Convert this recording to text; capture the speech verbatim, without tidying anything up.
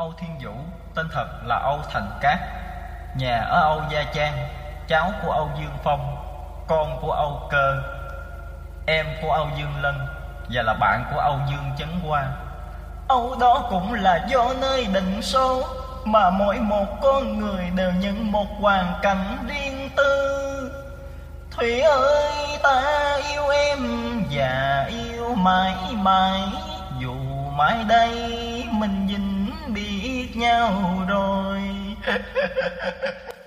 Âu Thiên Vũ, tên thật là Âu Thành Cát, nhà ở Âu Gia Trang, cháu của Âu Dương Phong, con của Âu Cơ, em của Âu Dương Lân và là bạn của Âu Dương Chấn Hoa. Âu đó cũng là do nơi định số, mà mỗi một con người đều nhận một hoàn cảnh riêng tư. Thủy ơi, ta yêu em và yêu mãi mãi, dù mãi đây mình vĩnh biệt nhau rồi.